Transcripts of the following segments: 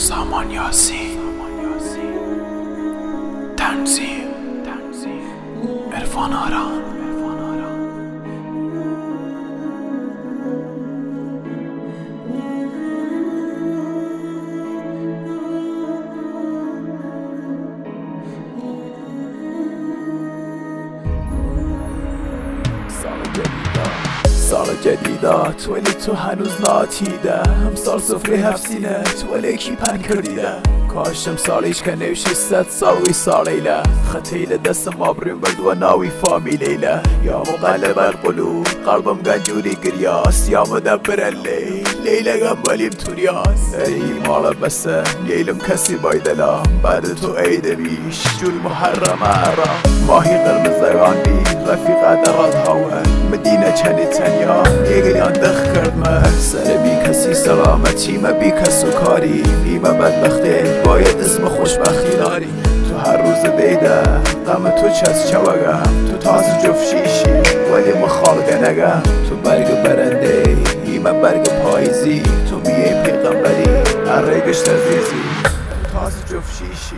سامان یاسین تنظیم عرفان آران. سال جدیدات ولی تو هنوز ناتیده امسال سفره هفسینت ولی کی پن کردیده کاشم سالیش که نوشی 100 سال وی سالیله خطیل دستم آبریم برد و ناوی فامیلیله یا مقلب القلوب قلبم گنجوری گریاس یا مدبر اللیل لیلگم ولیم توریاس ای مالا بسه لیلم کسی بایدلا بعد تو عید بیش جول محرم عرام ماهی قرمزگان بی رفیق درات هاون مدینه چنی تنیا یگریان دخ کرد من سر بی کسی سلامتی ما بی کس و کاری بیمه بدبخته باید اسم خوشبختی داری تو هر روز بیده غم تو چست چوگم تو تازه جفت شیشی ولی مخالقه نگم تو برگ برنده بیمه برگ پاییزی تو میه پیغمبری عرقش تزیزی تو تازه جفت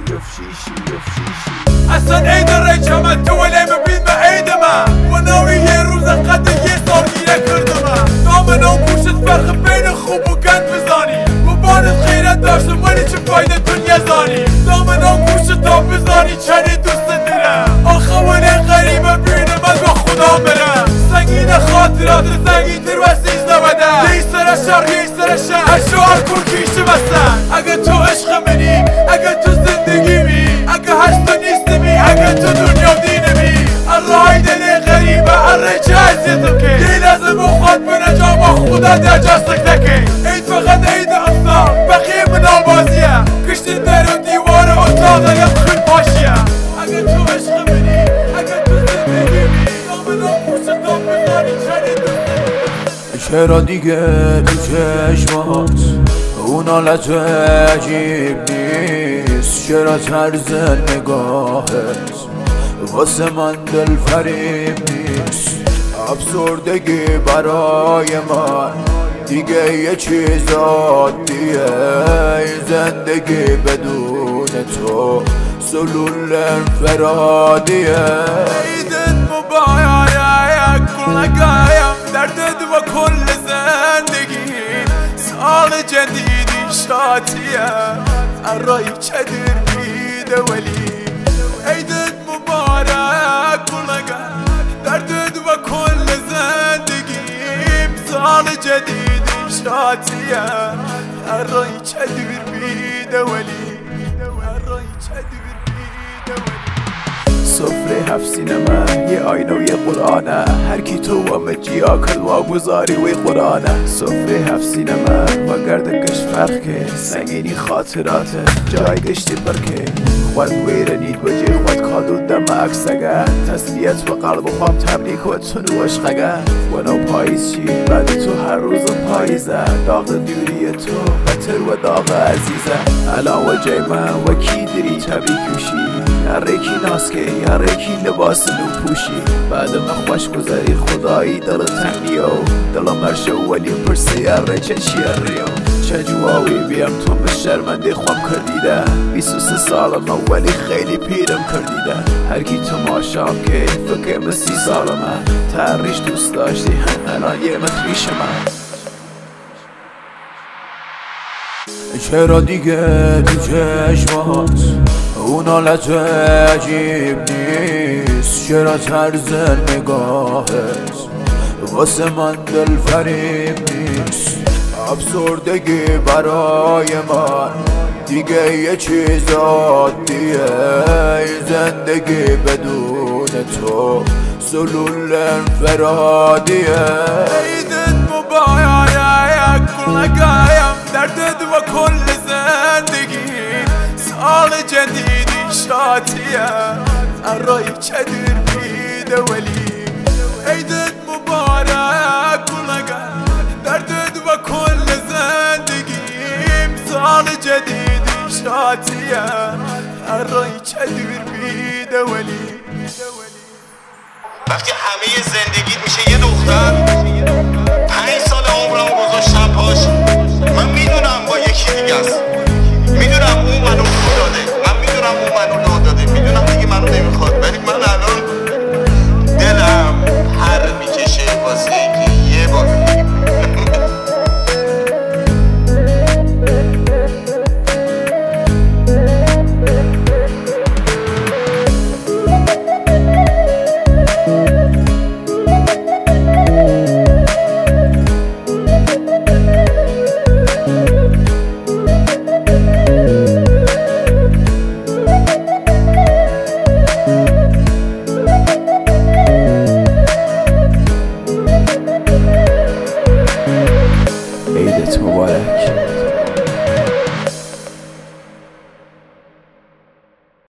شیشی اصلا عید ریچمه تو ولی مبین به عید من و ناوی یه روز قد یه سال گیره کردم دامنام پوشت فرق بین خوب و گند بزانی و بانت خیرت داشتم ولی چه فایده دنیا زانی دامنام پوشت تا بزانی چنی دوست دیرم آخه ولی غریبه بینم از با خدا برم سنگین خاطرات سنگین تر و 13 بده یه سر شرق یه سر شهر اشو الکل کیشه بستن اگه تو عشق منی اگه تو زندگی می اگه هشتا نیستی اگه تو دنیا دینمی الرای دل غریبه الره چه عزیزم که یه لحظه بخواد بنجا با خدا در جاستک تکی عید فقط عید اصلا بقیه منال بازیه کشتی در و دیوار اتاق یم خیل پاشیه اگه تو عشق منی اگه تو زندگی می دامنام پوشت تا بزاری چنی دوست چرا دیگه تو چشمات اون حالت عجیب نیست چرا طرز نگاهت واسه من دل فریب نیست افسردگی برای من دیگه یه چیز عادیه این زندگی بدون تو سلول انفرادیه عیدت مبارک کلگایم دردت و کل زندگی سال جدیدی شاتیه الرای چدر بیده ولی عیدت مبارک کلگایم دردت و کل زندگیم سال جدیدی شاتیه الرای چدر بیده ولی الرای چدر بیده ولی سفره هفسینه من یه آینه و یه قرآنه هر کی تو و مجیا کلوا گذاری وی قرآنه سفره هفسینه من و گردگش فرق که سنگینی خاطراته جای گشتی برکه خود ویره نید و جی خود کادو دم اکسگه تسلیت و قلب و خوام تبریک و تنو عشقگه و نو پاییز چی بعد تو هر روز پاییزه داغ دوری تو بتر و داغ عزیزه الان و جای من و کی دری تبریکوشی یاره کی ناسکه یاره کی لباس نو پوشی بعد ما خوش گذاری خدایی دل تنگیو دلم مرشه ولی پرسه یاره چه چیاریو چه جواوی بیام تو به شرمنده خوام کردیده 23 سالم ولی خیلی پیرم کردیده هر کی تو ماشام که فکر من 30 سالمه تریش دوست داشتی الان یه متریش من چرا دیگه تو چشمات اون حالت عجیب نیست چرا طرز نگاهت واسه من دل فریب نیست افسردگی برای من دیگه یه چیز عادیه این زندگی بدون تو سلول انفرادیه عیدت مبارک کلگایم دردت و کل زندگی سال جدیدی شاتیه الرای چدر بیده ولی عیدت مبارک کلگایم دردت و کل زندگیم سال جدیدی شاتیه الرای چدر بیده ولی وقتی همه زندگیت میشه یه دختر